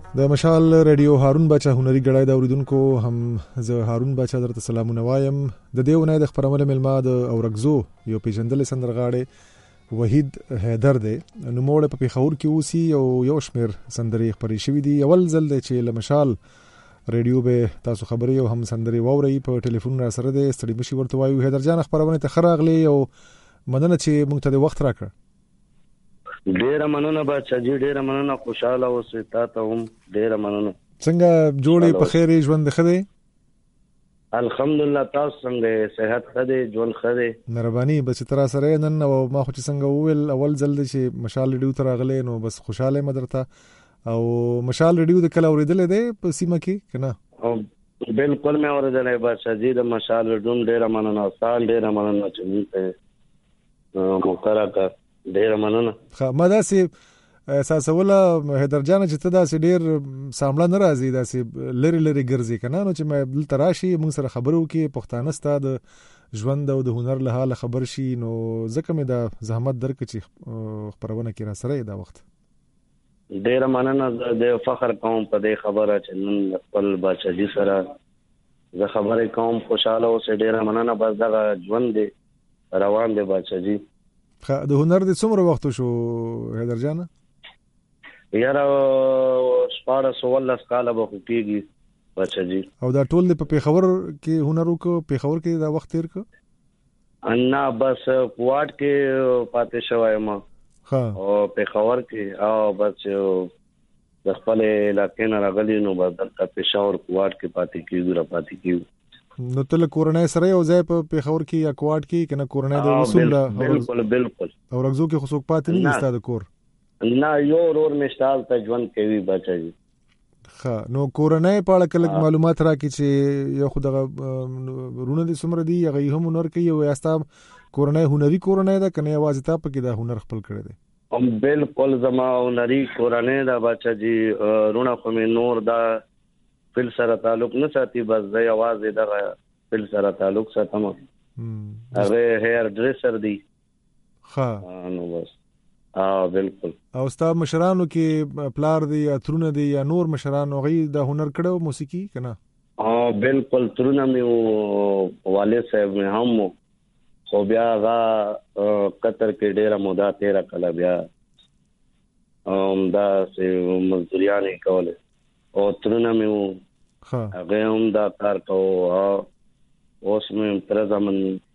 د مشال رادیو هارون بچا هنري غړای د اوریدونکو هم زه هارون بچا درته سلامونه وایم. د دې ونې د خبرونه ملما د اورګزو یو پیژندل سندرغاړي وحید حیدر دی. نو موړ په پیښور کې اوسي او یو شمیر سندري خبري شوې دي. اول ځل دی چې لمشال رادیو به تاسو خبري او هم سندري ووري په ټلیفون را سره د ستړي مشي ورته وایو. حیدر جان خبرونه ته خراغلي او مننه چې موږ ته د وخت راکړ. ډیره مننه بچا جی، ډیره مننه، خوشاله اوسئ. تاسو هم ډیره مننه. څنګه جوړې په خیر ژوند خدي؟ الحمدلله. تاسو څنګه؟ صحت خدي، ژوند خدي؟ مهرباني. بس تر سره نن او ما خو چې څنګه وویل اول ځل چې مشال ریډیو تر غلې نو بس خوشاله مدرته. او مشال ریډیو د کله اوریدل دی په سیمه کې کنه؟ بالکل مې اوریدل بچا جی د مشال ریډیو. ډیره مننه استاد، ډیره مننه چې موږ مقرره ډیره مننه. ما داسې احساسوله حیدر جان چې ته داسې ډیر سامړه نه راځي، داسې لری لری ګرځي کنه. نو چې ما دلته راشي موږ سره خبرو کې پښتانه ستاد ژوند او د هنر له حاله خبر شي، نو ځکه مې دا زحمت درک چې خبرونه کې را سره دا وخت. ډیره مننه. د فخر کوم په دې خبره چې نن خپل بچا جی سره زه خبرې کوم. خوشاله اوسئ. ډیره مننه. بس دا ژوند دی روان دی بچا جی. د هنر د څومره وخت شو حیدر جان؟ یاره 14 کاله به کېږي بچا جی. او دا ټول په پیښور کې هنر وکړو؟ پیښور کې دا وخت تیر کړ؟ نه بس کوټ کې پاتې شوم. ها او پیښور کې او بس د خپل علاقې نه راغلی نو بس د پیښور کوټ کې پاتې کیږو. نو تل کورنۍ سره یو ځای په پیښور کې یا کوټ کې کنه کورنۍ د وصول؟ بالکل. او رغزو کې خصوص پاتې نه نشته د کور؟ نه یو ورور مشتال ته ژوند کوي بچا جی. ها نو کورنۍ په اړه کله معلومات راکړي چې یو خو دغه رونه دي څومره دي هغه هم هنر کوي او یاستا کورنۍ هنري کورنۍ ده کنه یوازې تا په کې د هنر خپل کړی دی؟ بالکل زما هنري کورنۍ ده بچا جی. رونه خو مې نور دا فل سره تعلق نه ساتي، بس د یوازې دغه فل سره تعلق ساتم. هغه هیر ډریسر دی. ها نو بس بالکل. او ستا مشرانو کې پلار دی یا ترونه دی یا نور مشرانو غي د هنر کړو موسیقي کنه؟ بالکل. ترونه مې والد صاحب مې هم خو بیا غا قطر کې ډیره موده 13 کاله بیا دا سه مزدوریانې کوله او ترونه مې هغه هم دا کار کوو. اوس مې تر زمن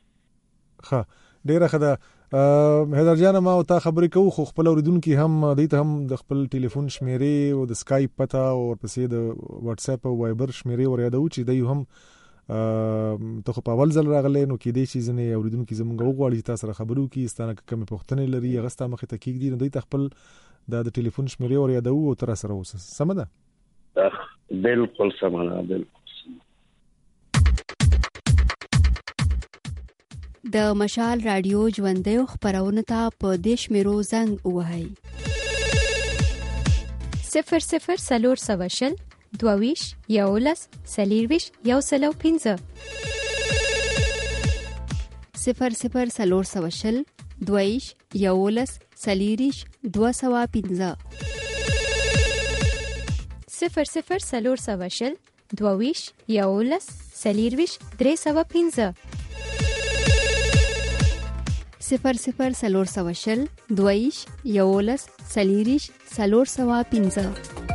ډیره خدا. حیدر جان ما او تا خبرې کوو خو خپل اوریدونکو هم دیته هم د خپل ټلیفون شمیرې او د اسکایپ پتا او پسې د واتس اپ او وایبر شمیرې ور یادو چې دی هم ته خو په اول ځل راغلی نو کې دی چې ځنې اوریدونکو زمونږ وغواړي تاسو سره خبرو کې ستانه کوم پوښتنې لري هغه ست مخه تکیک دي نو دی خپل د ټلیفون شمیرې ور یادو او تر سره اوس سم ده؟ بالکل سمانه. بالکل. د مشال رادیو ژوندۍ خبرونه ته په دیش میرو زنګ وهاي 00 سلور سوشل دوویش یولس سلیرویش یوسلو 15 00 سلور سوشل دوویش یولس سلیریش 215 00 سلور سوشل دوویش یولس سلیرویش 315 00 سلور سوشل دوویش یولس سلیریش 315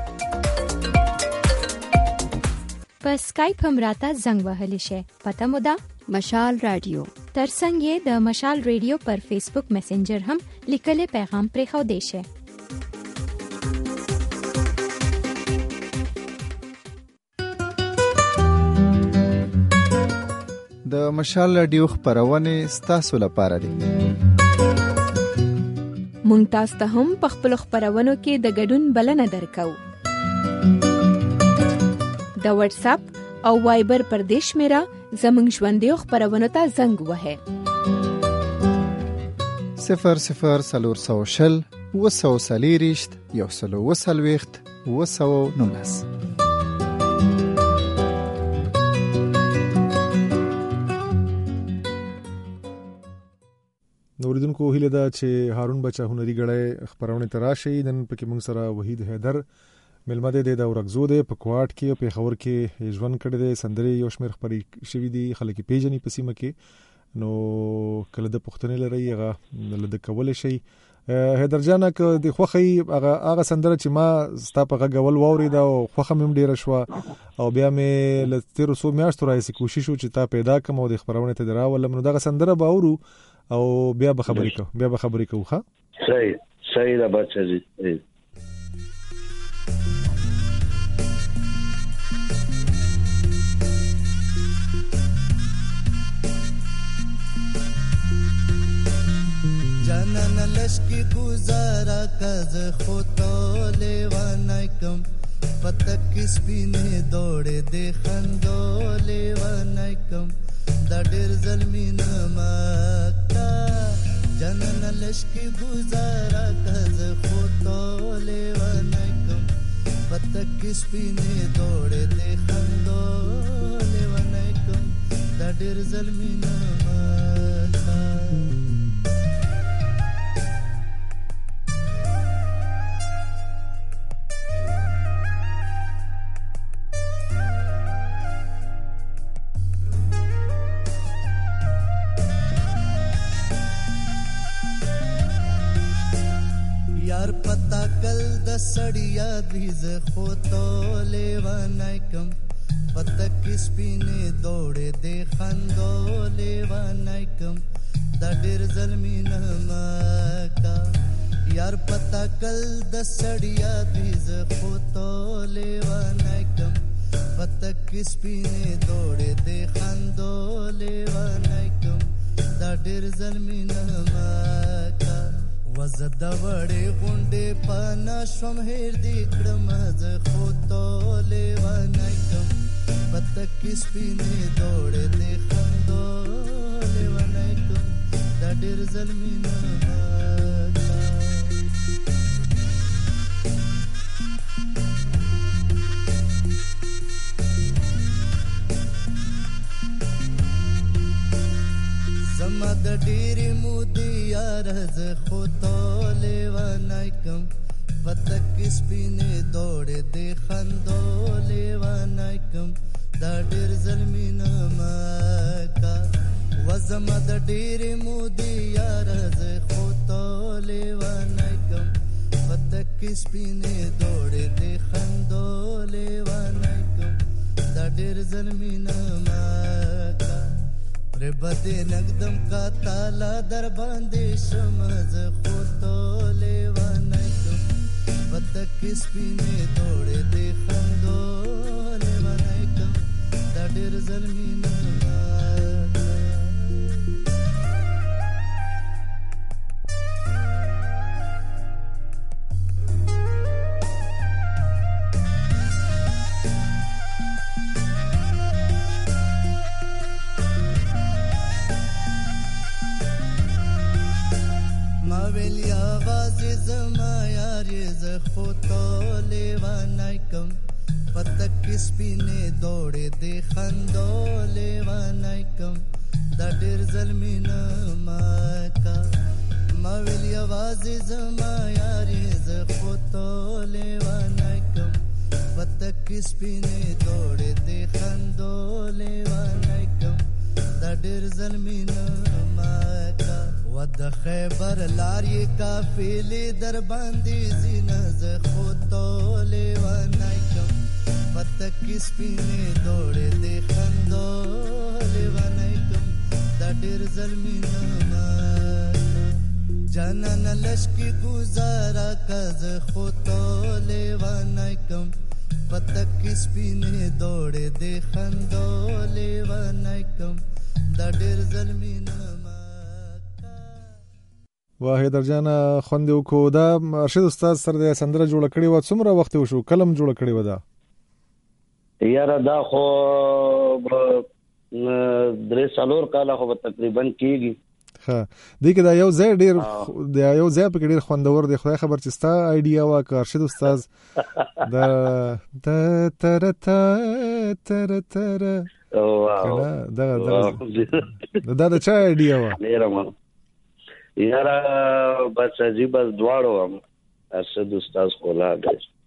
په سکایپ هم راته زنګ وهلی شي. پته مو ده مشال رادیو. ترڅنګ یې د مشال رادیو پر فیسبوک میسنجر هم لیکل پیغام پرې خو دی شي. د مشال رادیو خبرونه ستاسو لپاره دي. مونږ تاسو ته هم په خپل خبرونو کې د ګډون بلنه درکو. د واتس اپ او وایبر پر دیش میرا زمنګ ژوندۍ خبرونه ته زنګ وهه 00 سلور سوشل وسو سلیریشت یوسلو وسلويخت وسو نونس. نوریدونکو هیله ده چې هارون بچا هنري غړې خبرونه تراشي. نن پکې موږ سره وحید حیدر ملمه دی د اورګزو دی په کوټ کې په خبر کې ژوند کړی دی سندري یو شمیر خبري شوی دی خلک پیژنې په سیمه کې نو کله د پښتنې لري هغه لد کول شي هدر جانه ک د خوخي هغه سندره چې ما ستا په غول ووري دا خوخه مم ډیره شو او بیا مې لتر سو میاشتو راځي کوشش چې تا پیدا کوم او د خبرونه ته دراول نو دا سندره باورو او بیا به خبرې کوو ښه صحیح دا بچا جی جانان لشکی گزارا کز خودو لیوانای کم پتک سپینه دوڑے دے خندو لیوانای کم دا ډیر ظلمین مکتا جانان لشکی گزارا کز خودو لیوانای کم پتک سپینه دوڑے دے خندو لیوانای کم دا ډیر ظلمین مکتا یار پتا کل د سړیا دیز خوتو لیوانای کم پتا کس پینه دوڑے دے خندو لیوانای کم دا ډیر ظلمین مکا یار پتا کل د سړیا دیز خوتو لیوانای کم پتا کس پینه دوڑے دے خندو لیوانای کم دا ډیر ظلمین مکا وزد وړې غونډې پانا شوم هیر دې کړم ز خوتو لیوانای کم پتک سپینې دوړې دې خندو لیوانای کم دا ډېر ظلمین زما د ډېرې مودې یار ز خوتو لیوانای کم پتک سپینې دوړې دې خندو لیوانای کم دا ډېر ظلمین مکا و زما د ډېرې مودې یار ز خوتو لیوانای کم پتک سپینې دوړې دې خندو لیوانای کم دا ډېر ظلمین مکا ربدے نقدم کا تالا در باندے شمز خوتو لیوانای کم پتک سپینے دوڑے دے خندو لیوانای کم دا ډیر ظلمین ویلی آواز زما یاری ز خوتو لیوانای کم پتک سپینې دوړې دې خندو لیوانای کم دا ډېر ظلمین مکا ما ویلی آواز زما یاری ز خوتو لیوانای کم پتک سپینې دوړې دې خندو لیوانای کم دا ډېر ظلمین مکا ود خیبر لاری کافیلی در باندې زینه ز خوتو لیوانای کم پتک سپینې دوړې دې خندو لیوانای کم دا ډېر ظلمین جانان لشکی گزارا کز خوتو لیوانای کم پتک سپینې دوړې دې خندو لیوانای کم دا ډېر ظلمین واحد جانا خوند کو دا ارشد استاد سره د سندره جوړ کړي و څومره وخت وشو کلم جوړ کړي و دا یاره دا خو 3 سالور کاله خو تقریبا کیږي ها دې کې دا یو ځای ډیر دا یو ځای په ډیر خوندور دی خو خبر چې ستا ایډیا وا که ارشد استاد دا تر او واو دا چا ایډیا وا ډیر یاره بس عجیب از دواړو هم ارشد استاد خولا دی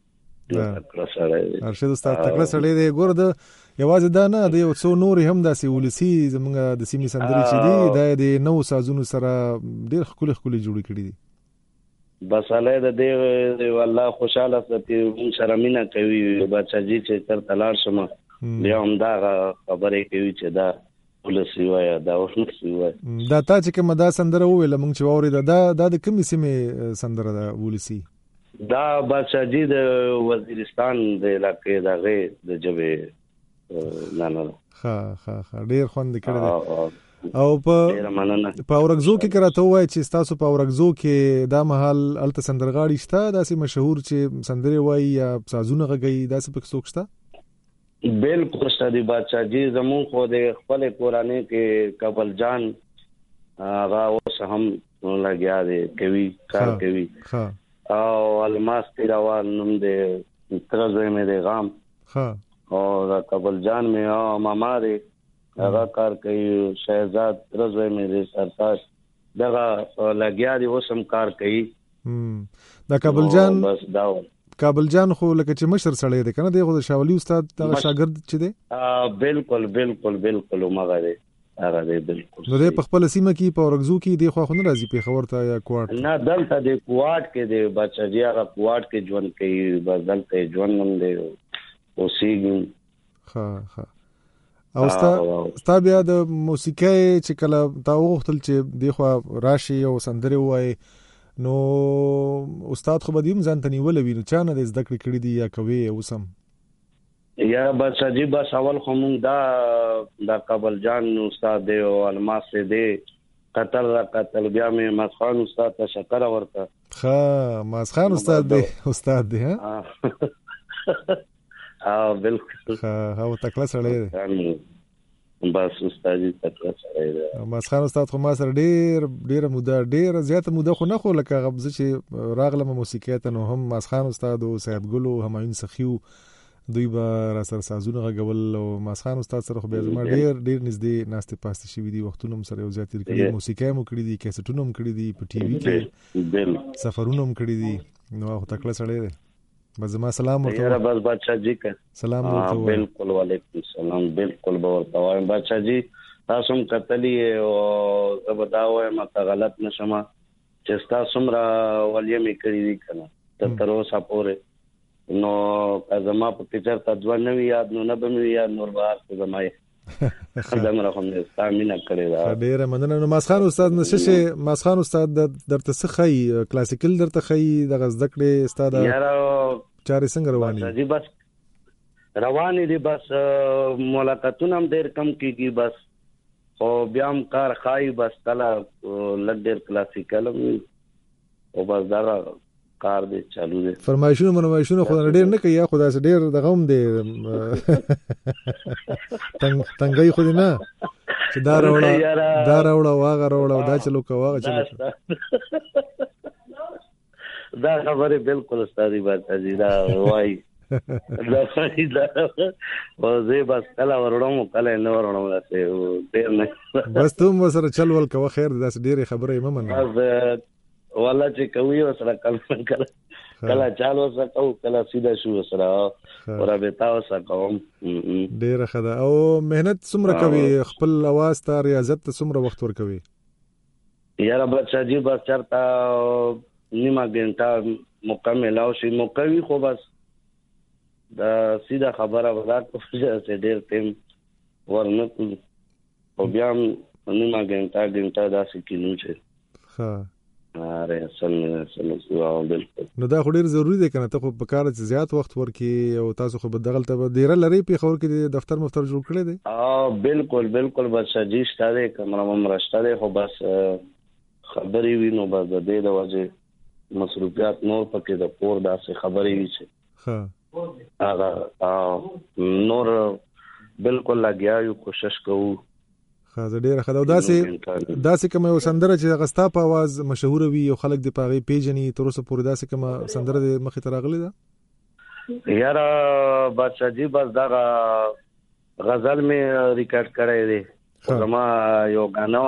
تکړه سړی دی ارشد استاد تکړه سړی دی. ګوره د یوازې دا نه د یو څو نور هم داسې ولسی زمونږ د سیمې سندرې چې دي دا د نو سازونو سره ډېر ښکلي ښکلي جوړې کړي دي. بس الله د دې والله خوشاله ساتي مون سره مینا کوي بچاجي چې تر تلاړ شم بیا هم دا خبرې کوي چې دا ولسی وای دا ولسی وای. دا تا چې کوم دا سندره وویل مونږ چې واوري دا د کومې سیمې سندره ده ولسی؟ دا بچاجي د وزیرستان د علاقې دغه د جبه نه ها ډیر خوند کړی دی. او په اورګزو کې کراته وای چې تاسو په اورګزو کې دا محل الته سندرغاړي شته داسې مشهور چې سندري وای یا سازونه غږی داسې پک څوک شته؟ بالکل شته بادشاہ جی زمون خو د خپل قرآنی کې کابل جان هغه اوس هم لګیا دی کوي کار کوي او الماس تیراوال نوم د ترزوی مې د غام او کابل جان میں ماما دی هغه کار کوي شهزاد رضوی مې سرتاج دغه لګیا دی اوس هم کار کوي. دا کابل جان بس دا کابل جان خو لکه چې مشر سړی دی کنه دی خو د شاولی استاد دغه شاګرد چې دی بالکل بالکل بالکل مغه دی هغه دی بالکل. نو د خپل سیمه کې په اورګزو کې دی خو نه راځي په خبر ته یا کوټ نه دلته د کوټ کې دی بچا جی هغه کوټ کې ژوند کوي بس دلته ژوند هم دی او سیګم. ها او ستا بیا د موسیقۍ چې کله تا وغوښتل چې دی خو راشي او سندرې وای نو استاد خو به دې هم ځان ته نیولی وي نو چا نه د زده کړې کړي دي یا کوي اوس هم؟ یا بس جی بس اول خو مونږ دا کابل جان استاد دی او الماس دی قتل بیا مې مسخان استاد ته شکر ورته. ها مسخان استاد دی ها بالکل ها تکړه سړی دی بس استاد تکړه سړی دی. مسخان استاد خو ما سره ډیره موده ډیره زیاته موده خو نه خو لکه غبزه چې راغلم موسیقۍ ته نو هم مسخان استاد او سید ګل او همایون سخیو دوی به را سره سازونه غږول او مسخان استاد سره خو بیا زما ډیر نږدې ناستې پاستې شوي دي وختونه هم سره یو ځای تېر کړي موسیقۍ مو کړي دي کیسټونه هم کړي دي په ټي وي کې سفرونه هم کړي دي نو هغه تکړه سړی دی. بس زما سلام ورته بس بادشاہ جی کا سلام ورته بالکل وعلیکم السلام بالکل ورته وایم بادشاہ جی تاسو هم کتلی او زبدا وایم ما غلط نشم چې تاسو را ولې مې کړی دي کنه تر اوسه پورې نو زما په فکر ته ځوان نو یاد نو نه به یاد نور بار څه زمای خدای مرحم دې تامین کړی دا ډیره مننه. نو مسخان استاد نشه مسخان استاد درته څه خی کلاسیکل درته خی د غزد کړي استاد یاره چارې څنګه رواني دي؟ بس رواني دي بس ملاقاتونه هم ډیر کم کیږي بس او بیا هم کار خای بس کله لګ ډیر کلاسیکل او بس دا کار دی چالو دی. فرمایشونه خو ډیر نه کوي خو دا ډیر دغه هم دی تنګي خو نه چې دا راوړه واغه راوړه دا چلو کا واغه چلو دا خبره بالکل استادی بادشاہ جی دا وای دا او زه بس کله ورړم کله نه ورړم راته ډیر نه بس ته سره چلول کا خیر دا ډیر خبره یې ممنه والا چې کوي وسره کله چالو سکو کله سیده شو وسره ورابطه وسکوم ډیره خدا او مهنت څومره کوي خپل आवाज ته ریاضت ته څومره وخت ورکوي؟ یاره بچا جی بس چرته نیمه غنټه مکمل او شي مکوي خو بس دا سیده خبره ودا چې ډیر ټیم ورنکو او بیا نیمه غنټه دا سکینو چې ها بالکل. نو دا خو ډیر ضروری دی کنه ته خو په کار چې زیات وخت ورکی او تاسو خو بدغل ته ډیر لري په خبر کې دفتر مفتر جوړ کړی دی؟ بالکل بس جی ستاره کمره مرشته دی خو بس خبرې وینو بس د دې د وجه مصروفیات نور پکې د پور داسې خبرې وی چې هغه نور بالکل لګیا یو کوشش کوو. خاصه ډیره خدا داسې کوم یو سندره چې غستا په आवाज مشهور وي او خلک د پاغي پیجنې تر اوسه پورې داسې کوم سندره د مخې ته راغلي ده؟ یاره بادشاہ جی بس دا غزل می ریکارډ کړی دی زما یو غانا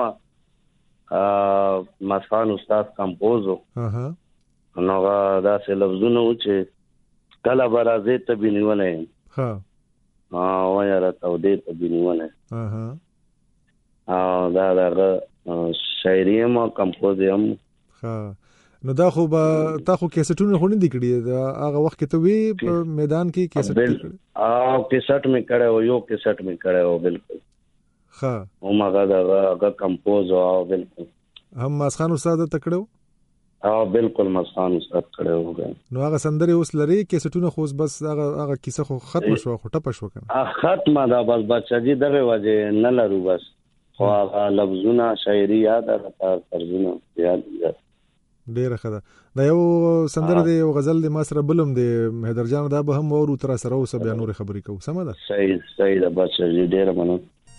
مسخان استاد کمپوزو نو دا سه لفظونه و چې کله برازه ته بنیونه ها وای راته دې ته بنیونه دا شاعري ما کمپوز هم. ها نو دا خو به تا خو کیسټونه خو نه دی کړی دا هغه وخت کې ته وی په میدان کې کیسټ کیسټ می کړه یو کیسټ می کړه بالکل. ها او ماګه دا کمپوز او بالکل هم مسخان استاد ته کړو. بالکل مسخان استاد کړو. نو هغه سندره اوس لري کیسټونه خو بس هغه کیسه خو ختم شو خو ټپ شو کنه ختمه دا بس بچا جی دغه وجه نه لرو بس خو لفظونه شاعري یاد راته طرزونه یاد ډیر ښه ده. دا یو سندره دی یو غزل دی ما سره بلم دی حیدر جان دا به هم ورو تر سره اوس بیا نور خبرې کوو سم ده. صحیح ده بچا جی ډیر مننه.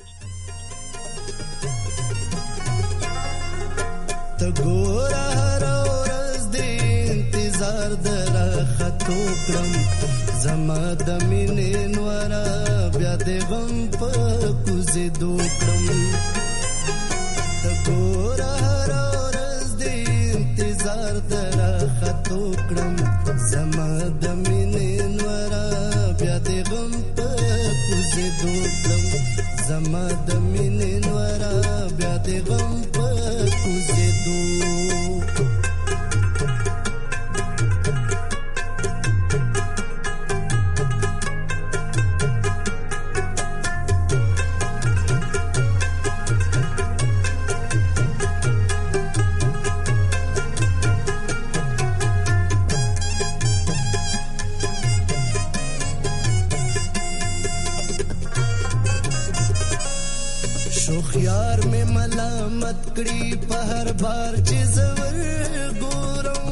ته ګوره هر ورځ دې انتظار درا خطو کړم زما د مینې نورا بیا دې غم په کوزې دوکړم. ته ګوره هر ورځ دې انتظار درا خطو کړم زما د مینې نورا بیا دې غم په کوزې دوکړم زما د مینې نورا بیا دې غم په کوزې دو. شوخیار میں ملامت کړي په هر بار چې زور ګورم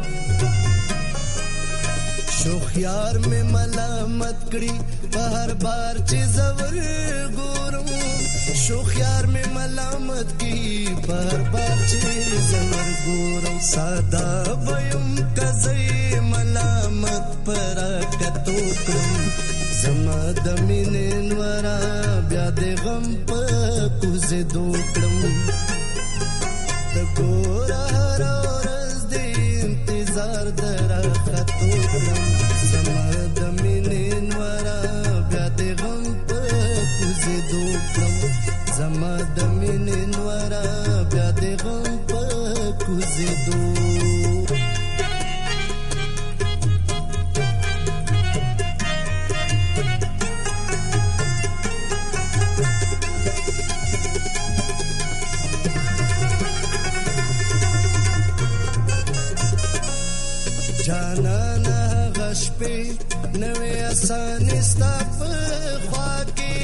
شوخیار میں ملامت کړي په هر بار چې زور ګورم شوخیار میں ملامت کړي په هر بار چې زور ګورم ساده ويم کزي ملامت پر کتو کړم زما د مینې نورا بیا دې غم په کوزې دوکړم. د ګوره هر ورځ دې انتظار درا خطو کړم زما د مینې نورا بیا دې غم په کوزې دوکړم زما د مینې نورا بیا دې غم په کوزې دو. جانانا غش پہ نوے آسانی ستا پر خواہ کے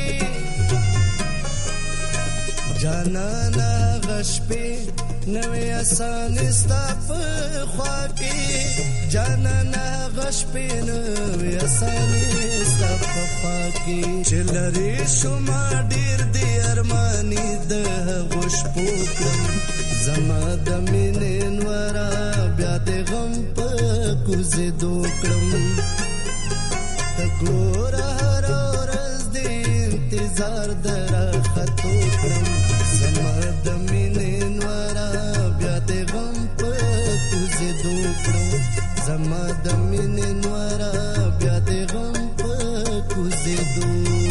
جانانا غش پہ نوے آسانی ستا پر خواہ کے جانانا غش پہ نوے آسانی ستا پر خواہ کے چلری شما ډیر دی ارمانی د غش پوکرم زما د مینې نورا بیا دې غم په کوزې دوکړم. ته ګوره هر ورځ دې انتظار درا خطو کړم زما د مینې نورا بیا دې غم په کوزې دوکړم زما د مینې نورا بیا دې غم په کوزې دو.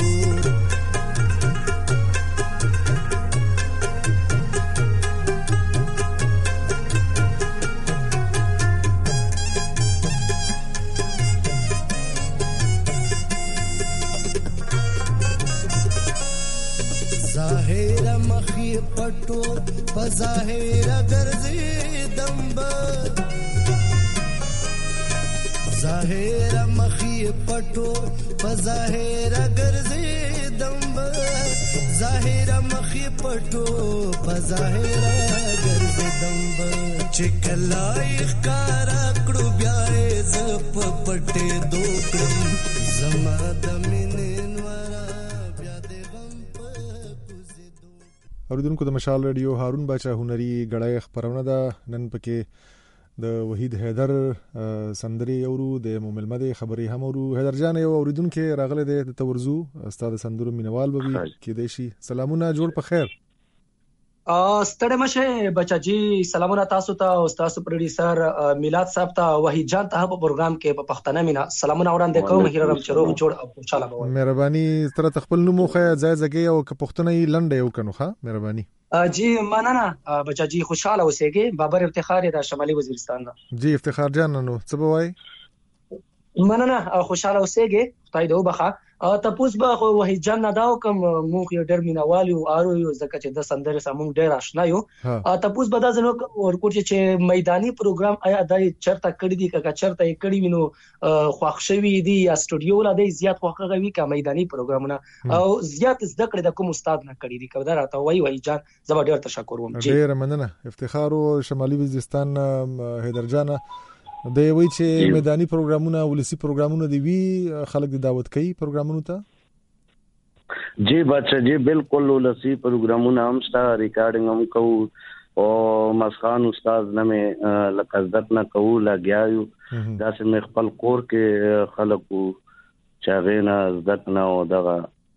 ظاهر مخی پټو په ظاهر ګرځي دمب ظاهر مخی پټو په ظاهر ګرځي دمب ظاهر مخی پټو په ظاهر ګرځي دمب چې کلای ښکارا کړو بیا ز په پټه دوکړم زما د مینې اوریدونکو د مشال رادیو هارون باچا هنري غړای خبرونه ده نن پکې د وحید حیدر سندري اورو د موملمده خبري هم اورو. حیدر جان یو اوریدونکو راغله د تورزو استاد سندرو مینوال بوي کې دیشي سلامونه جوړ په خیر. ستړی مشه بچا جی سلامونه تاسو ته او تاسو پروډوسر میلاد صاحب ته وحید جان ته په پروګرام کې په پښتنه مینا سلامونه وړاندې کوم هیرم چروغ جوړ او خوشاله بوي. مهرباني تر خپل نوم خو ځای ځای او که پښتنه یې لنډه یو کنو ښه مهرباني. جی مننه بچا جی خوشاله اوسئ. بابر افتخار د شمالي وزیرستان دا. جی افتخار جان نو څه بوای؟ مننه خوشاله اوسئ. خدای دې وبخا. تاسو به وحید جان نه داو کوم موږ یو ډېر مینوال یو ارو یو ځکه چې د سندرې سره موږ ډېر آشنا یو. تاسو به دا زنو ورکوټ چې میداني پروګرام آیا د چرته کړی دی که چرته یې کړی وینو خوښ شوی دی یا سټوډیو لا دی زیات خوښه وی کا میداني پروګرامونه او زیات زده کړی د کوم استاد نه کړی دی کله راته وای وحید جان زما ډېر تشکر وم. ډېر مننه افتخار او شمالي وزیرستان حیدر جان د وی چې میداني پروګرامونه ولسی پروګرامونه دی وی خلک د دعوت کوي پروګرامونو ته. جی بچا جی بالکل ولسی پروګرامونه هم ستا ریکارډینګ هم کوو او مسخان استاد نه لقزت نه کوو لګیاو دا چې خپل کور کې خلکو چاغینا عزت نه او دغه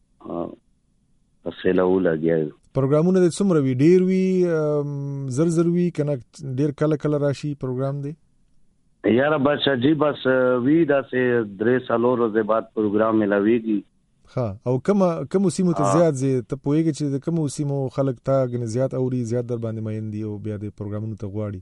اصله ولګیاو. پروګرامونه د څومره وی ډیر وی زر وی کنه ډیر کله راشي پروګرام دی یاره بچا جی بس وی دا سه 3 سالو ورځې بعد پروګرام ملاویږي. ها او کوم سیمو ته زیات زی ته پوهیږي چې د کوم سیمو خلک ته غن زیات اوري زیات در باندې مایندي او بیا د پروګرامونو ته غواړي.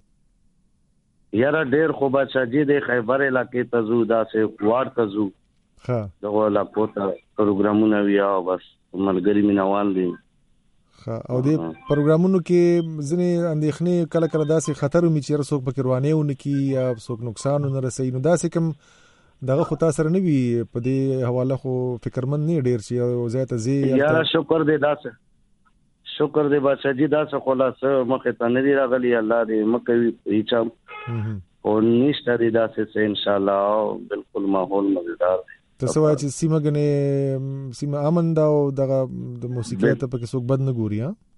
یاره ډیر خو بچا جی د خیبر علاقې ته زو دا سه کوار ته زو. ها دغه علاقو ته پروګرامونه ویا بس ملګری مینوال دي. او د پروګرامونو کې ځنې اندېښنې کله داسې خطر وي چې څوک پکې روانه ونه کی یا څوک نقصان نه رسي نو داسې کوم دغه خو تاسو نه وي په دې حواله خو فکرمن نه ډیر چې زیاته زی یاره شکر دې بچا جی داسه خلاص مخه ته نه دی راغلی الله دې مکوي هیڅ او نشته دې داسه ان شاء الله بالکل ماحول مزیدار دی. تاسو وایي چې سیمه امن دا او د موسیقي ته پکې څوک بد نه ګوري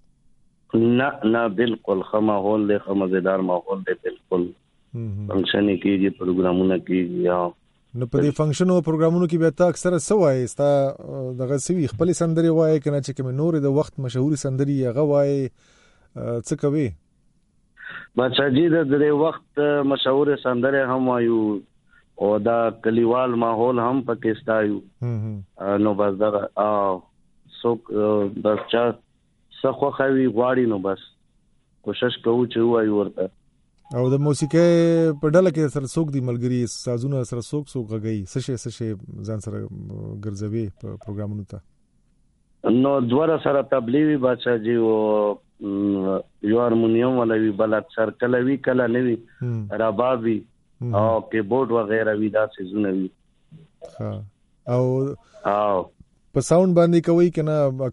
ها نه بالکل ماحول دی مزیدار ماحول دی بالکل فنکشن کیږي پروګرامونه کیږي نو په دې فنکشن او پروګرامونو کې به تا اکثره سوای ستا دغه سوي خپل سندري وای کنه چې کوم نور د وخت مشهور سندري هغه وای څه کوي بچا جی د وخت مشهور سندري هم وایو او دا کلیوال ماحول هم پکې ستایو نو بس دا څوک بس چا څخه خوي غواړي نو بس کوشش کوو چې وایو ورته. او د موسیقي په ډله کې سره څوک دی ملګری سازونه سره څوک غږی څه ځان سره ګرځوي په پروګرامونو ته نو دوره سره تبلیغي بچا جی او یو هارمونیم ولوي بل اکثر کله وی کله نوي ربابي او کیبورډ وغیرہ وی دا سيزونه وی. او په ساوند باندې کوي کنه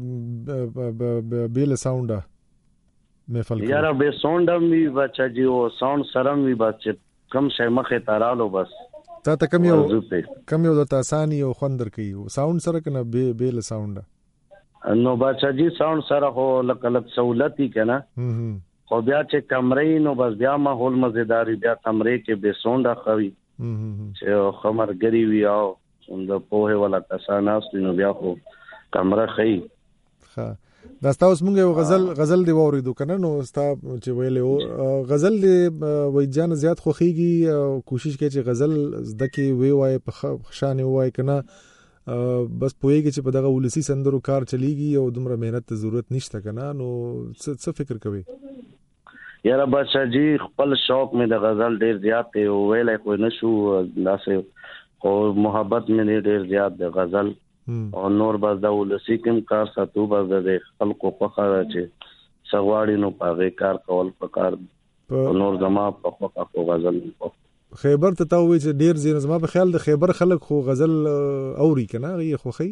اکثره بیل ساوند محفل کوي یاره به ساوند هم وی بچا جی او ساوند سره وی بس کم شي مخه تارالو بس تا کم یو د تاسانی او خوندر کوي ساوند سره کنه بیل ساوند نو بچا جی ساوند سره هو لکه سہولتي کنه خو بیا چې کمرې نو بس بیا ماحول مزیداری بیا کمرې کې به سونډه خوي چې خمرګری وی او د پوهه ولا کساناس نو بیا خو کمره خي. ها دا تاسو موږ غزل دی وریدو کنه نو ستا چې ویلې غزل دی وای جان زیات خوخيږي کوشش کوي چې غزل زده کې وی وای په شان وای کنه بس پوهیږي چې په دغه ولسی سندرو کار چلیږي او دومره مهنت ته ضرورت نشته کنه نو څه فکر کوي؟ یاره بچا جی خپل شوق مې د غزل ډیر زیات دی او ویلای خو نشو داسې او محبت مې ډیر زیات د غزل او نور بس د ولسی کوم کار ساتو بس د خلکو خوخه چې سغواړي نو پاغه کار کول پکار نور زما په خوخه غزل خیبر ته وی چې ډیر زین زما په خیال د خیبر خلک خو غزل اوري کنه غي خوخي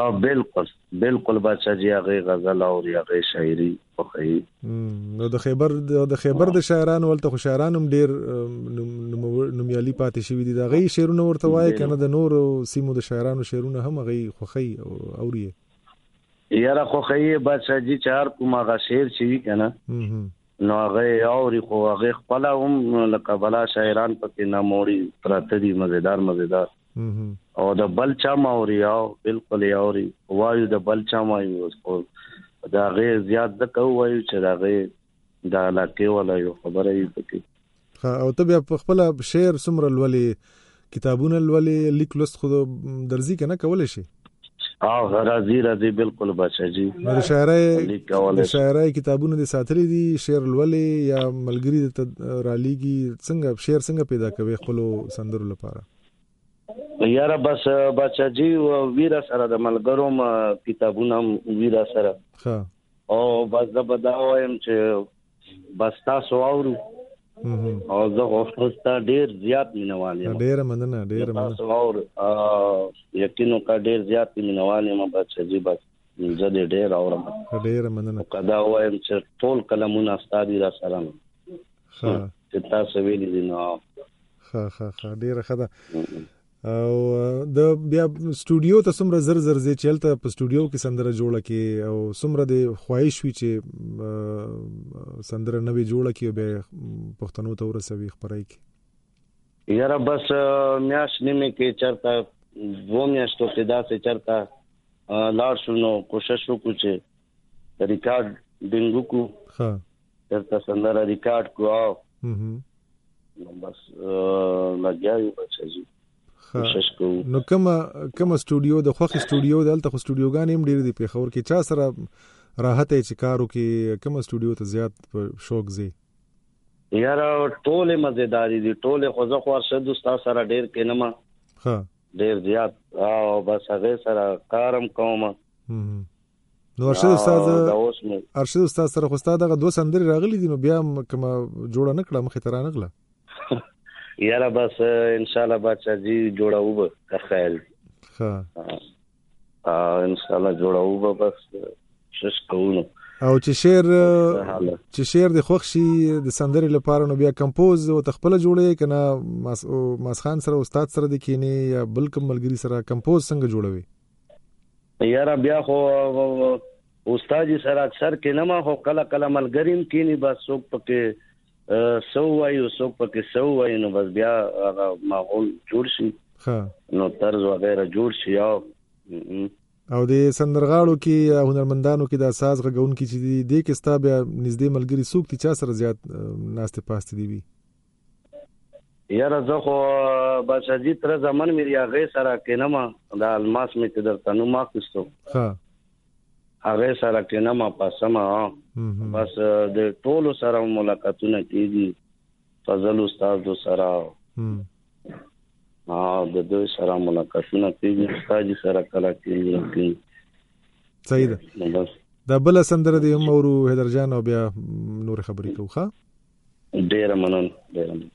بالکل بچا جی هغه غزل او هغه شاعري خوخي نو د خیبر د شاعرانو ولته خو شاعرانم ډیر نومیالي پاتې شوی دي دا غي شعرونه ورته وای کنه د نور سیمو د شاعرانو شعرونه هم غي خوخي اوري یاره خوخي بچا جی چار کومه غ شعر شي کنه نو هغه اوري خو هغه خپل هم لکه بلا شاعران پکې ناموري پراته دي مزیدار او د بلچا ماوري او بالکل اوري وایو د بلچا مایو دا غي زیات د کوي چې دا غي دا علاقه ولا یو خبره یې پکې. او ته بیا په خپل شعر څومره لولې، کتابونه لولې، لیک لوست خو درځي کنه کولای شي؟ راځي بالکل بچا جی. د شاعرۍ کتابونه دي ساتلې دي، شعر لولې یا ملګری ته رالیږي، څنګه شعر څنګه پیدا کوي خپل سندرو لپاره؟ یاره بس بچا جی ویرا سره د ملګرو کتابونه ویرا سره ها، او بس دا بداوم چې بس تاسو اورو او زه خوستا ډیر زیات مینوال یم. ډیر مننه تاسو اور یقینو کا ډیر زیات مینوال یم بچا جی. بس زه ډیر اورم. ډیر مننه. کدا وایم چې ټول کلمونه استاد را سره ها چې تاسو ویلي دي نو ها ډیر ښه ده. او د بیا سټوډیو ته څومره زر ځي چې هلته په سټوډیو کې سندره جوړه کې، او څومره د خواهش وي چې سندره نوې جوړه کې به پښتنو ته ورسوي خبرای کې؟ یاره بس میاش نیمه کې چرته و میاشتو کې داسې چرته لاړ شو نو کوشش وکړو چې ریکارډینګ وکړو. ها چرته سندره ریکارډ کړو نو بس لګیاو بچا. نو کوم سټوډیو د خوخي سټوډیو دلته خو سټوډیوګان هم ډیر دي په خبر کې، چا سره راحت چې کارو کې کوم سټوډیو ته زیات شوق زی؟ یاره ټول مزیداری دي، ټول خو زه خو ارشد استاد سره ډیر کینم. ها ډیر زیات او بس هغه سره کارم کوم. نو ارشد استاد سره خو استاد هغه 2 سندري راغلي دي، نو بیا کوم جوړه نکړه مخه تر نغله؟ یاره بس ان شاء الله بچا جی جوړاو به خیال. ها ان شاء الله جوړاو به بس شش کوو. او چې شعر د خوښ شي د سندري لپاره نو بیا کمپوز او تخپل جوړي کنه ماسخان سره استاد سره د کینی یا بل کوم ملګری سره کمپوز څنګه جوړوي؟ یاره بیا خو استاد سره اکثر کینه ما خو کله ملګریم کینی بس څوک پکې سو وایو څوک پکې سو وایو نو بس بیا هغه ماحول جوړ شي. ها نو طرز وغیرہ جوړ شي. او د سندرغاړو کې هنرمندانو کې د ساز غږون کې چې د کې ستا بیا نږدې ملګری څوک دي چې سره زیات ناشته پاسته دی وي؟ یاره زه خو بچا جی تر زمان مې هغه سره کینم د الماس مې ته درته نو ما کښتو. ها هغه سره کینم پاسما. بس د ټولو سره ملاقاتونه کیږي، فضل استاد سره د دوی سره ملاقاتونه کیږي، استاد سره کله کیږي. صحیح ده. دا بل سندره دی مورو هدر جان او بیا نور خبرې کوو. ښه ډیر مننه.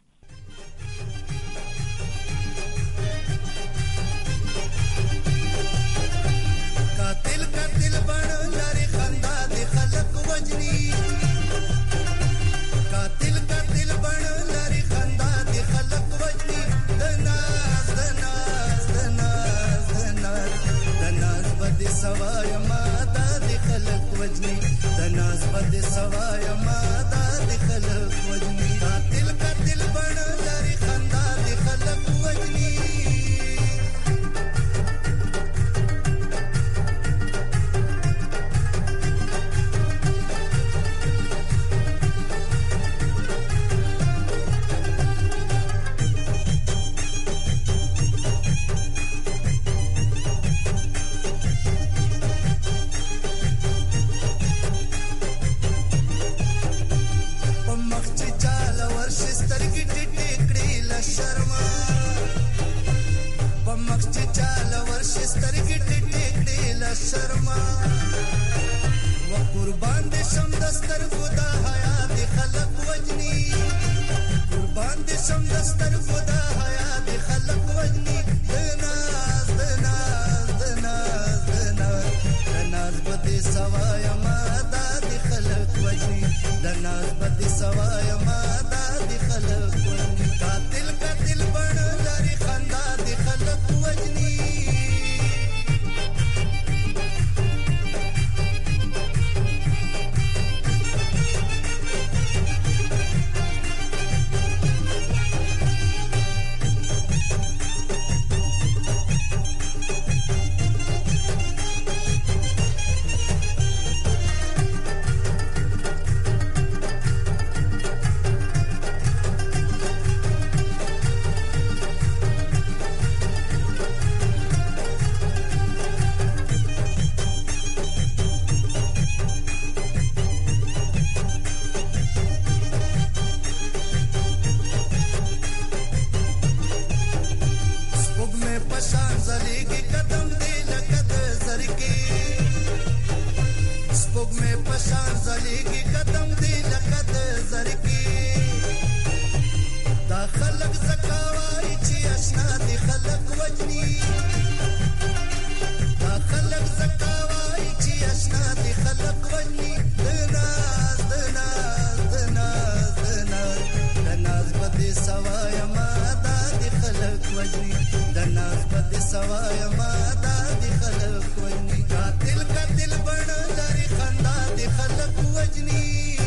पशान जलेगी कदम दे लकद सर के स्पुग में पशान जलेगी कदम दे लकद सर के दा खलक zakawaari chi ashna di khalaq wajni da khalaq zakawaari chi ashna di khalaq wajni danaz danaz danaz danaz danaz bade sawaya ma da di khalaq wajni danaz bade sawaya ma da di khalaq wajni ka dil bana lari khanda di khalaq wajni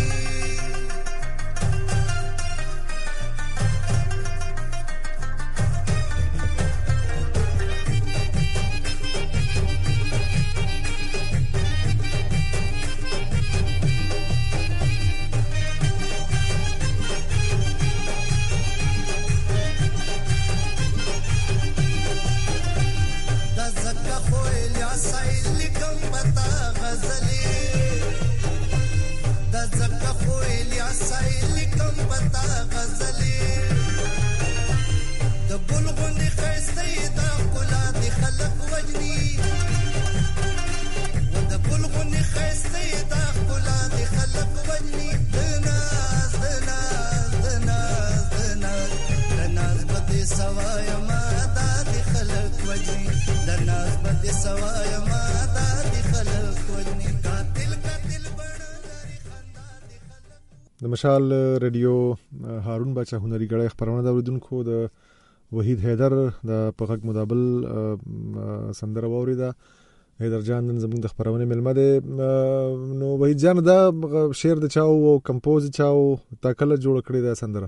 د مشال ریډیو هارون باچا هنري غړی خبرونه د اوریدونکو د وحید حیدر د پغک مدابل سندره ووریده. حیدر جان نن زموږ د خبرونه ملمه ده. نو وحید جان دا شعر د چاو او کمپوز چاو تا کله جوړ کړی دا سندره؟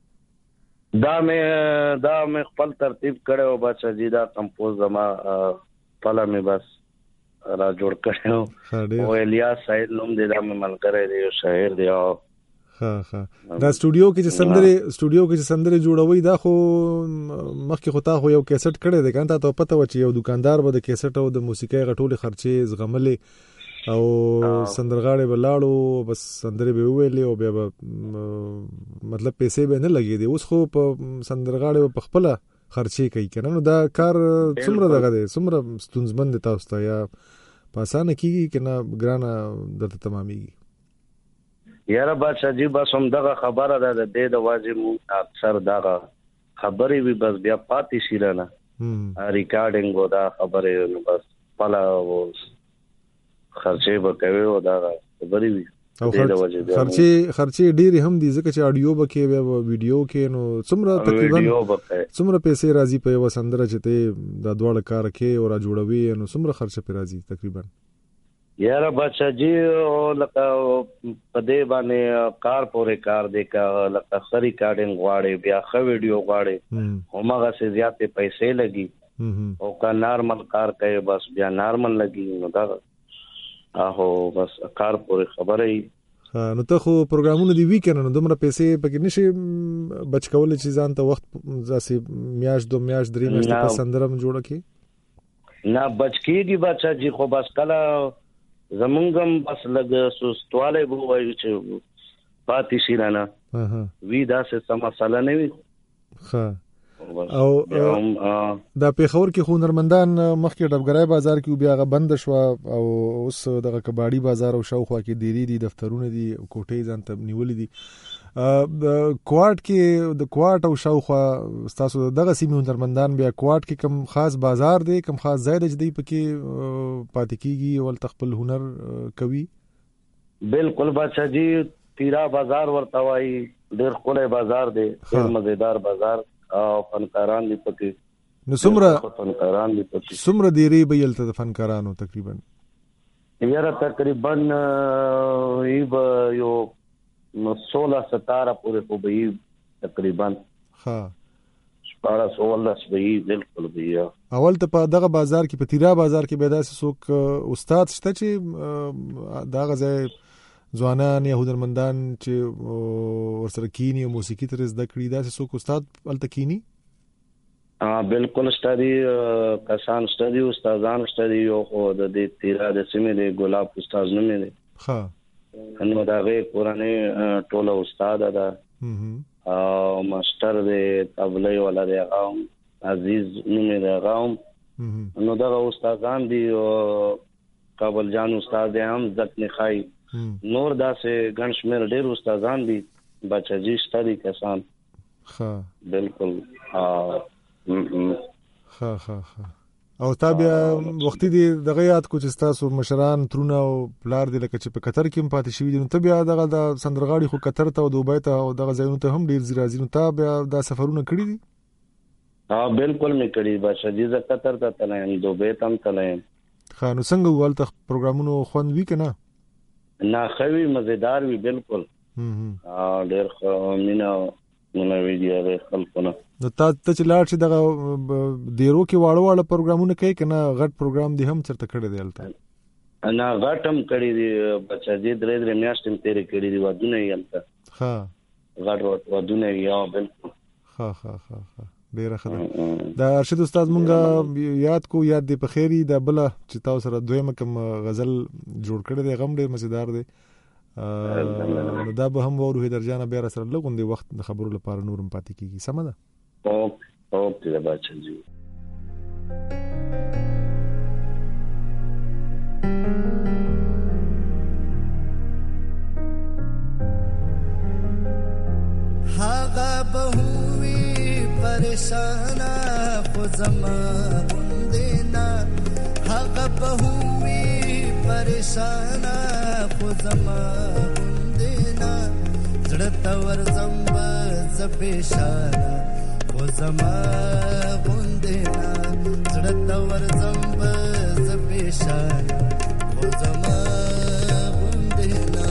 دا مې خپل ترتیب کړو باچا جی. دا کمپوز ما پالا مې بس را جوړ کړو. او الیاس سعید نوم دې دا مې ملګری دی او شاعر دی. ها دا سټوډیو کې چې سندره جوړوي دا خو مخکې خو تا خو یو کیسټ کړی دی کنه؟ ته پته و چې یو دکاندار به د کیسټ او د موسیقۍ غټولې خرچې زغملې او سندرغاړي بلاړو بس سندره به ویلې او بیا مطلب پیسې به نه لګېدې. اوس خو په سندرغاړي په خپل خرچې کوي کنه؟ نو دا کار څومره دغه دی، څومره ستونزمند تاسو ته یا په اسانه کیږي کنه ګرانه درته تمامېږي؟ یاره بادشاہ جی بس هم دغه خبره ده د دې د واجب اکثر دغه خبرې وي بس بیا پاتې شي نه ریکارډینګ و دا خبرې بس پلا خرچې به کوي او دا خبرې وي او خرچې ډېرې هم دي ځکه چې اډیو به کې بیا ویډیو کې نو څومره تقریبا څومره پیسې راځي په یو سندره چې ته دا دواړه کار کې او را جوړوي نو څومره خرچه په راځي تقریبا؟ یاره بادشاہ جی لکه په دې باندې کار پورې کار دی کا لکه خري کارډینګ غواړي بیا خو ویډیو غواړي همغه سي زیاتې پیسې لګي او کا نارمل کار کوي بس بیا نارمل لګي نو دا اهو بس کار پورې خبره ای. نو ته خو پروګرامونه دی ویکنه نو دومره پیسې پکې نشي بچ کول چې ځان ته وخت ځاسي میاش دو میاش درې میاشتې په سندره جوړه کی نه بچ کیږي بچا جی خو بس کله زمونږم بس لګ سستواله بو وایي چې پاتې شي نه وی دا څه سم مسله نه وي. او دا پیښور کې هنرمندان مخکې ډبګرای بازار کې بیا غ بند شو او اوس دغه کباړی بازار او شاوخوا کې ډيري دفترونه دي کوټې ځان ته نیولې دي. کوارټ کې د کوارټ او شاوخوا تاسو دغه سیمه هنرمندان بیا کوارټ کې کم خاص بازار دی کم خاص ځای دی چې دی پکې پاتې کیږي او خپل هنر کوي؟ بالکل بادشاہ جی تیرا بازار ورته وایي ډېر خلک بازار دی ډېر مزیدار بازار او فنکاران دی پکې. نو څومره دیری به یلته د فنکارانو تقریبا؟ یاره تقریبا یو 16-17 پورې خو به تقریبا 16 به بالکل به. اول ته په دغه بازار کې په تیرا بازار کې به داسې څوک استاد شته چې دغه ځای ځوانان یا هنرمندان چې ورسره کینی او موسیقي تر زده کړي داسې څوک استاد الته کینی؟ بالکل ستاري کسان ستاري استادان ستاري او د دې تیرا د سیمې د ګلاب استاد نه مې ها انو دا غي قرآني ټوله استاد ده او ماستر دې تبلې ولا دی عزیز نومې د غاوم. نو دغه استادان دي او کابل جان استاد هم ځکه خای نور داسې ګڼ شمېر ډېر استادان دي بچا جی ستړي کسان. ها بالکل. ها او تابع وختي دی دغه یاد کو چې تاسو مشران ترونه او پلار دی لکه چې په قطر کې پاتې شوی دي نو تابع دغه د سندرغاړي خو قطر ته او دوبۍ ته او دغه ځایونو ته هم ډیر زیرازي نو تابع دا سفرونه کړی دي. بالکل مې کړی بچا جی ز قطر ته تلم دوبۍ ته هم تلم. خا نو څنګه ولته پروګرامونو خوند وی کنه؟ نه خوي مزیدار وی بالکل. ډېر مینا نو ویډیو د خلکونه نو ته چې لاړ شي دغه ډیرو کې واړه پروګرامونه کوي کنه غټ پروګرام دی هم چرته کړی دی البته؟ نه غټم کړی دی بچا دې درې میاشتې تیرې کړی دی ودونه یې البته. ها غټ ودونه یا بالکل. ها ډیر ښه دا ارشد استاد مونږه یاد کو یاد دی په خیری دا بل چې تاسو سره دویمه کوم غزل جوړ کړی دی غم ډیر مزیدار دی. دا به هم وروه درجانه بیا سره لګوندې وخت د خبرو لپاره نورم پاتې کیږي. سم ده؟ اوکې دا بچا جی. هاغه بهوی پریشانا خو زما غوندینا هاغه بهوی پریشانا خو زما غوندینا زړه تور زمب زبیشانا خو زما غوندینا زړه تور زمب زبیشانا خو زما غوندینا.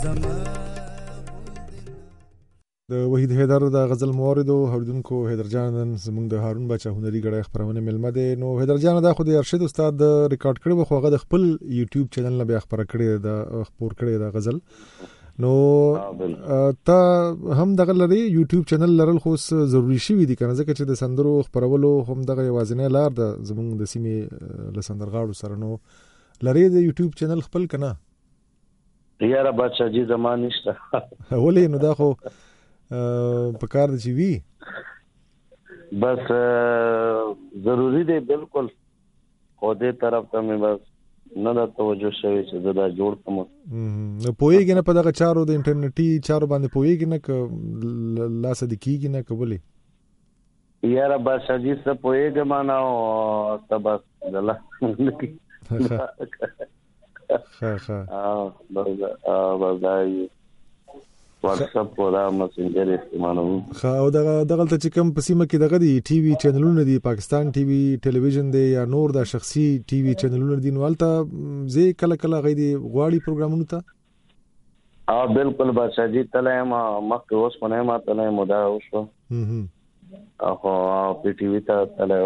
د وحید حیدر د غزل موارد او اوریدونکو حیدر جان زموږ د هارون بچا هنري غړی خبرونه ملمه ده. نو حیدر جان دا خو د ارشد استاد ریکارډ کړي خو هغه د خپل یوټیوب چینل نه بیا خبره کړي د خبر کړي د غزل. نو ته هم دغه لري یوټیوب چینل لرل خو ضروری شي دي کنه ځکه چې د سندرو خبرولو هم دغه یوازینی لار د زموږ د سیمې له سندرغاړو سره. نو لري د یوټیوب چینل خپل کنه یاره بچا جی زمان نشته ولې نو دا خو په کار دی چې وی بس ضروری دی بالکل خو دې طرف ته مې بس نه دا توجه شوی چې دا جوړ کوم. نو پوهیږي نه په دغه چارو د انټرنیټي چارو باندې پوهیږي نه ک لاس د کیږي نه کولې یاره بس جی څه پوهیږي معنا او تبس دلا بس واتس اپ او دا مسنجر استعمالوم. او دغه ته چې کوم په سیمه کې دغه دی ټي وي چینلونه دي پاکستان ټي وي ټلویزیون دی یا نور د شخصي ټي وي چینلونه دي نو البته زه کله غي دي غواړي پروګرامونه ته بالکل بادشاہ جی تله ما مخ اوس په ما تله مودا اوس او په ټي وي ته تله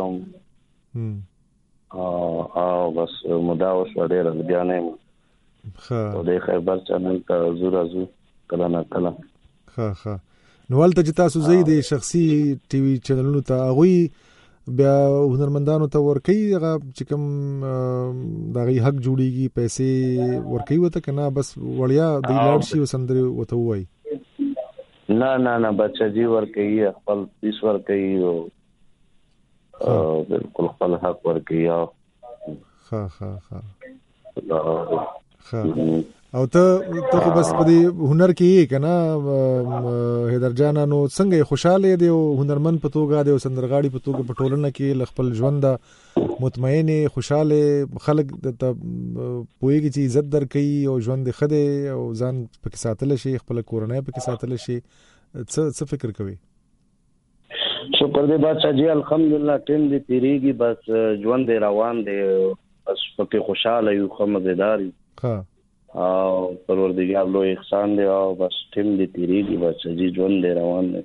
بس مودا اوس ډېر بیا نه او د خیبر چینل ته زورازو کله نه کله نو ولته چې تاسو زید شخصي ټي وي چینلونو ته غوي بیا هنرمندانو ته ورکي هغه چې کوم دغه حق جوړيږي پیسې ورکي وته کنه بس وړیا د لاړ شي وسندري وته وای نه بچا جی ورکي خپل پیس ورکي او بالکل خپل حق ورکي او ته خو بس په دې هنر کې کنه حیدر جان نو څنګه خوشاله دی او هنرمن په توګه دی او سندرغاړي په توګه په ټولنه کې خپل ژوند مطمئن خوشاله خلک د پوهیږي چې عزت درکې او ژوند خده او ځان په ساتل شي خپل کورنۍ په ساتل شي څه فکر کوي؟ شکر دې بادشاہ جی الحمدلله ټیم دې تیریږي بس ژوند روان دی بس په خوشاله یو خمزداري او پروردگار لو احسان دی او بس ټیم دې تیریږي بس جی ژوند دی روان دی.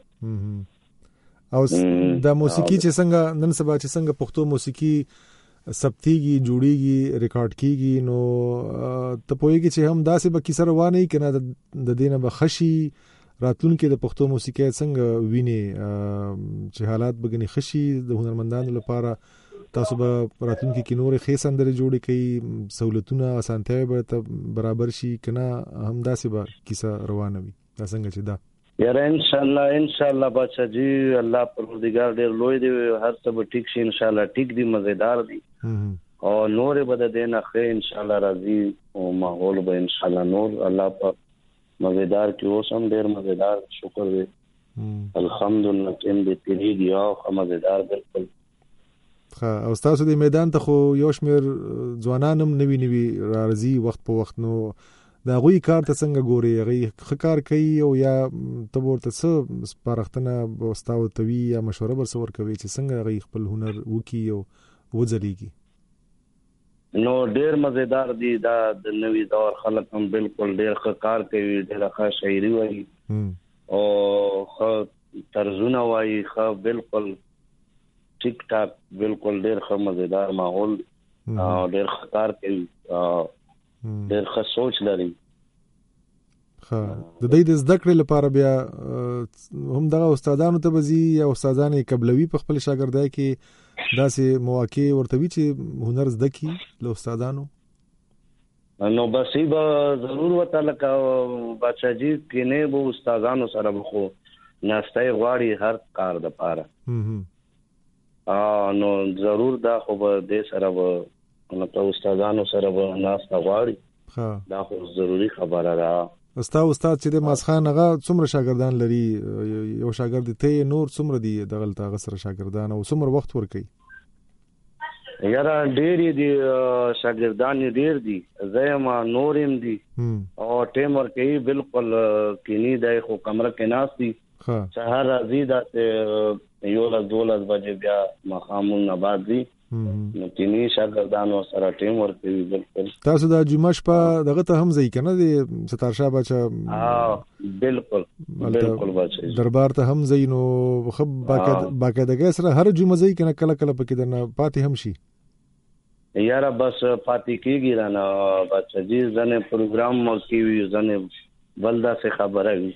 او د موسیقي چې څنګه نن سبا چې څنګه پښتو موسیقي ثبتيږي جوړيږي ریکارډ کیږي نو ته پوهیږي چې هم داسې به کیسه روانه کنه د دینه به خشي راتلونکو د پښتو موسیقي څنګه ویني چې حالات بګنی خشي د هنرمندانو لپاره تاسو به راتلونکو کې نور ښه سندري جوړې کړئ سہولتونه اسانتیاوي به برابر شي کنه هم داسې به کیسه روانه وي دا څنګه چې دا یاره ان شاء الله بادشاہ جی الله پروردگار ډېر لوی دی هر څه به ټیک شي ان شاء الله ټیک دی مزیدار دی او نور به د دینه ښه ان شاء الله راضي او ماحول به ان شاء الله نور الله په مزیدار کې اوس هم ډېر مزیدار شکر دی الحمدلله ټیم دې تیریږي او مزیدار بالکل. او تاسو د میدان ته خو یو شمیر ځوانانم نوی راځي وخت په وخت نو دا غوي کار ته څنګه ګوري هغه خکار کوي او یا ته ورته څه سپارښتنه واستاو توي یا مشوره ورسور کوي چې څنګه هغه خپل هنر وکي او وځلېږي؟ نو ډېر مزیدار دي دا د نوی دور خلک هم بالکل ډېر خکار کوي ډېر ښه شاعري وایي او ښه طرزونه وایي ښه بالکل ټیک ټاک بالکل ډېر ښه مزیدار ماحول او ډېر خکار کوي ډېر ښه سوچ لري. د دې د زده کړې لپاره بیا هم دغه استادانو ته بزي یا استادان قبلوي په خپل شاګردای کې داسې مواقع ورتوي چې هنر زده کی له استادانو نو بس به ضرور وته لکه بادشاہ جی کینه به استادانو سره خو ناشته غواړي هر کار د پاره نو ضرور دا خو به دې سره به نو استادانو سره به ناشته غواړي دا خو ضروری خبره ده. استاد چې د ماسخان هغه څومره شاګردان لري یو شاګرد ته نور څومره دي دغلت هغه سره شاګردان او څومره وخت ورکي؟ یاره ډېر دي شاګردان ډېر دي زما نورم دي او ټیم ورکي بالکل کینی دای خو کمره کې ناشتي سحر راځي دا یو له 12 بجې بیا مخامون آباد دي نو کینی شاګردانو سره ټیم ورکوي. بالکل تاسو د جمعه شپه دغه ته هم ځئ کنه د ستار شاه بچا؟ بالکل بچا دربار ته هم ځئ نو خب باقاعدګۍ سره هر جمعه ځئ کنه کله کله پکې درنه پاتې هم شي؟ یاره بس پاتې کېږي را نه بچا جی ځنې پروګرام مو کوي ځنې بلدا سے خبره وي.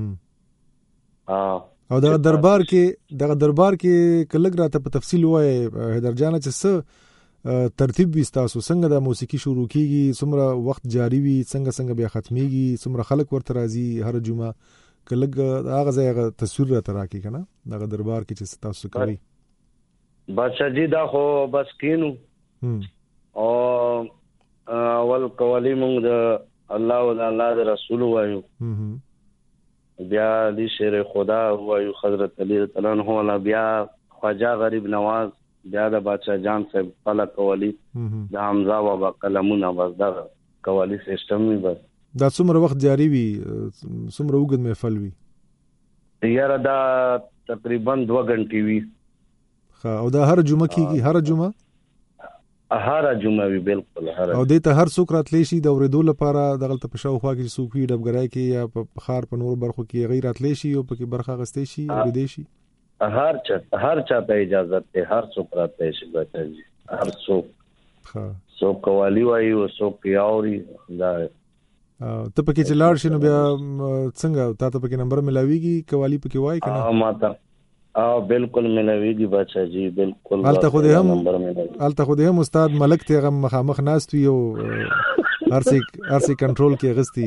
او دغه دربار کې کلګ راته په تفصیل وای حیدر جان چې څه ترتیب وي تاسو څنګه د موسیقي شروع کیږي څومره وخت جاری وي څنګه بیا ختميږي څومره خلک ورته راځي هر جمعه کلګ هغه ځای تصویر راته راکې کنه دغه دربار کې چې تاسو کوي؟ بادشاہ جی دا خو بس کینو او اول قوالی مونږ د الله د رسول وایو بیا دی شیر خدا وایو حضرت علی تعالی عنہ والا بیا خواجہ غریب نواز بیا د بادشاہ جان صاحب والا قوالی د حمزه بابا قلمونه بس دا قوالی سیستم وی. بس دا څومره وخت جاری وي څومره وګد محفل وي؟ یاره دا تقریبا 2 غنټې وي. او دا هر جمعه کیږي؟ هر جمعه وی بالکل هر. او دې ته هر څوک راتلی شي د اوریدو لپاره دغه ته په شاوخوا کې څوک وي ډبګرای کې یا په خار په نور برخو کې غیر راتلی شي او پکې برخه غستې شي او دې شي؟ هر چا ته اجازه ته هر څوک راتلی شي بچا جی هر څوک قوالی وایي او څوک یاوري دا. ته پکې چې لاړ شي نو بیا څنګه تا ته پکې نمبر ملاويږي قوالی پکې وای کنه؟ ماته بالکل ملاویږي بچا جی بالکل. الته خو دې هم استاد ملک ته غم مخامخ ناست وي او ارسي کنټرول کې غستی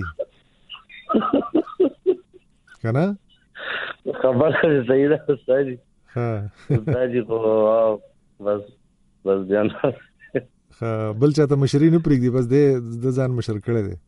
کنه؟ خبره صحیح ده استاد جی. استاد جی کو بس ځان بل چاته مشري نه پرېږدي بس د ځان مشر کړی دی.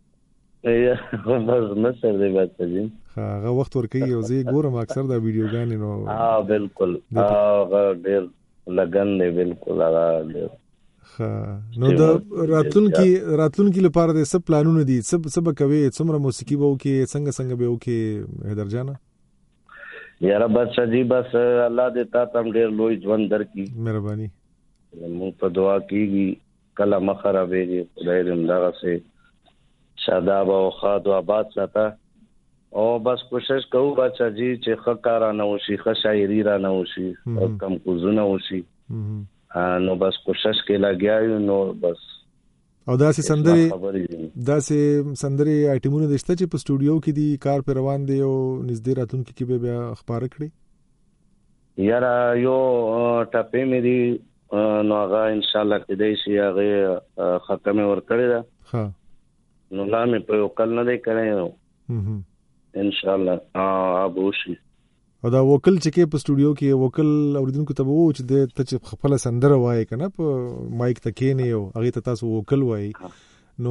بس مشر دی بچا جی. هغه وخت ورکوي او زه ګورم اکثر دا ویډیوګانې نو بالکل هغه ډېر لګن دی بالکل هغه. نو د راتلونکي لپاره د څه پلانونه دي؟ څه به کوي؟ څومره موسیقي به وکړي؟ څنګه به وکړي حیدر جانه؟ یاره بچا جی بس الله دې تا ته ډېر لوی ژوند درکړي. مهرباني. موږ په دعا کېږي کله مخ خرابېږي خدای دې همدغسې شاداب او ښاد او آباد ساته او بس کوشش کوو بچا جی چې ښه کار رانه وشي ښه شاعري رانه وشي کمپوزونه وشي نو بس کوشش کې لګیا یو نو بس. او داسې سندرې آیټمونه دشته چې په سټوډیو کې دي کار پر روان دی او نږدې راتلونکي کې به بیا خبره کړي؟ یاره یو ټپې مې دي نو هغه انشاءالله کېدای شي هغې ختمې ورکړې ده نو لا مې په یو کل نه دی کړی انشاءالله ابوشي. او دا وکل چې کې په سټوډیو کې وکل اوریدونکو ته وو چې د ته چې خپل سندره وایي کنه په مایک ته کې نه یو هغه ته تاسو وکل وایي نو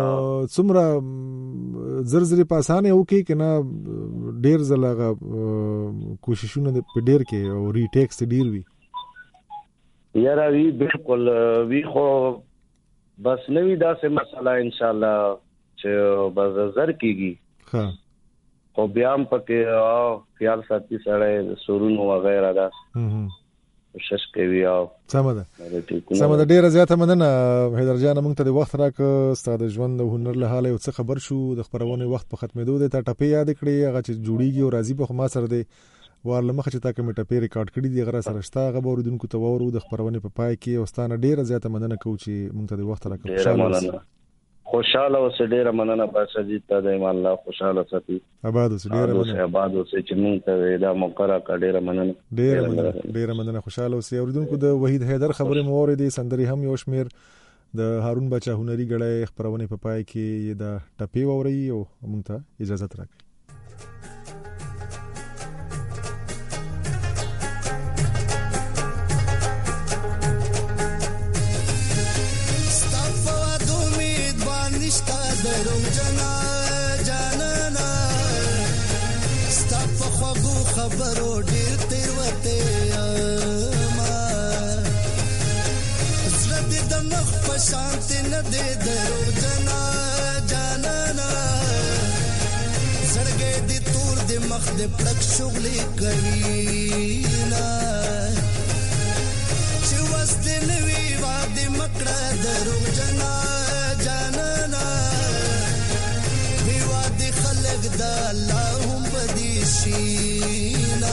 څومره زر په اسانه وکي کنه ډیر زلغه کوششونه په ډیر کې او ریټیکس ډیر وی؟ یاره وی بالکل وی خو بس نوی داسې مسله انشاءالله چې بس زر کیږي خو بیا هم پکې خیال ساتي سړی سرونو وغیره دا کوشش کوي. سمه ده ډیره زیاته مننه حیدر جان موږ ته د وخت راکړه ستاسو د ژوند او هنر له حاله یو څه خبر شو د خبرونه وخت په ختمېدو دی. تا ټپې یاد کړې هغه چې جوړیږي او راځي په ما سره دی وارله مخه چې تا کوم ټپې ریکارډ کړې دي غره سره شته هغه به اوریدونکو ته وورو د خبرونه په پای کې او ستانه ډیره زیاته مننه کوم چې موږ ته د وخت راکړه. خوشاله اوسه ډیره مننه بادشاہ جی ته د الله خوشاله ساتي آباد اوسه ډیره مننه آباد اوسه چې موږ ته دا موقع راکړه ډیره مننه ډیره مننه خوشاله اوسه. اوریدونکو د وحید حیدر خبره مو اوریدې سندري هم یو شمیر د هارون بچا هنري غړې خبرونه په پای کې د ټپې ووري او موږ ته اجازه راکړي. خبرو ډیر تیر وته ما زړه دې د مخ په شانت نه دې درو جنا جانانا زړګې دې تور دې مخ دې پړک شغلې کوي نا چې وس دې نوي واده مکړه درو جنا جانانا وی واده خلق د الله هم بدی شینا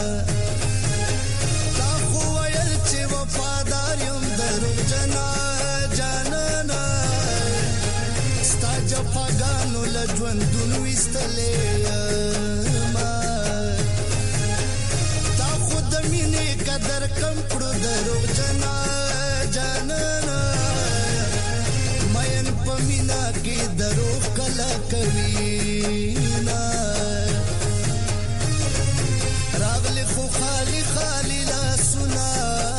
تا خو ویل چې وفادار یم درو جنا جانانا ستا جفاګانو لژوندون وستلې قدر کم کړو درو جنا جانانا مین پمینا کې درو کلا کوینا راغلی خو خالی خالی لا سنا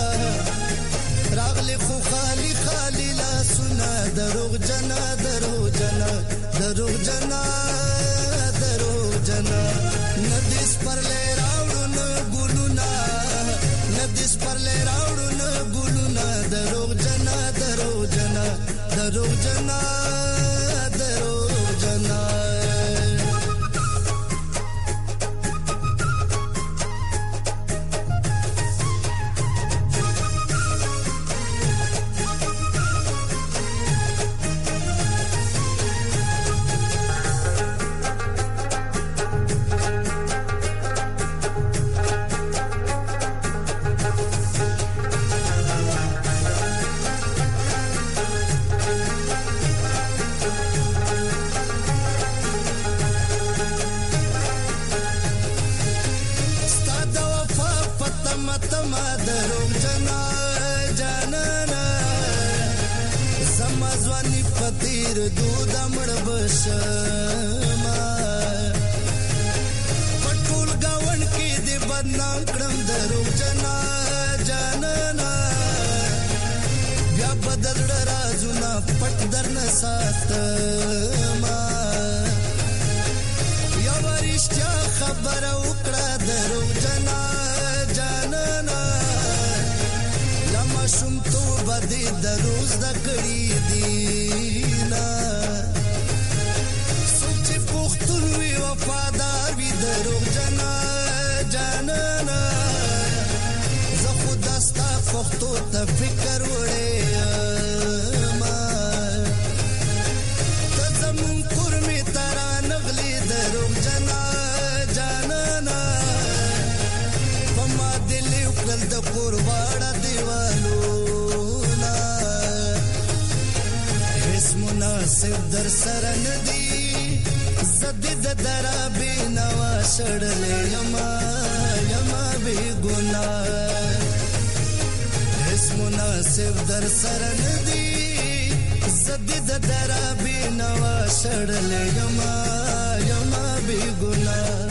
راغلی خو خالی خالی لا سنا درو جنا درو جنا درو جنا درو جنا ندیس پر لې راوړو نه ګلونا ندیس پر لې راوړو نه ګلونا درو جنا درو جنا درو جنا درو جنا پټول گاون کې دې بدنام کړم درو جنا جانانا بیا بدل رازونه پټ درنه ساتما یو ورشتیا خبر وکړه درو جنا جانانا لما شوم تو بده دروز د کړی دینا وفادار وی درو جنا جانانا زه خود استا پختو ته فکر وړې ما ته زمون کور می ترا نغلی درو جنا جانانا پما دل وکړ د قرباړه دیوالو نا هیڅ مناسب در سره ندی زدید درا بی نوا شڑلے یما یما بی گناہ اس مناسب در سرن دی زدید درا بی نوا شڑلے یما یما بی گناہ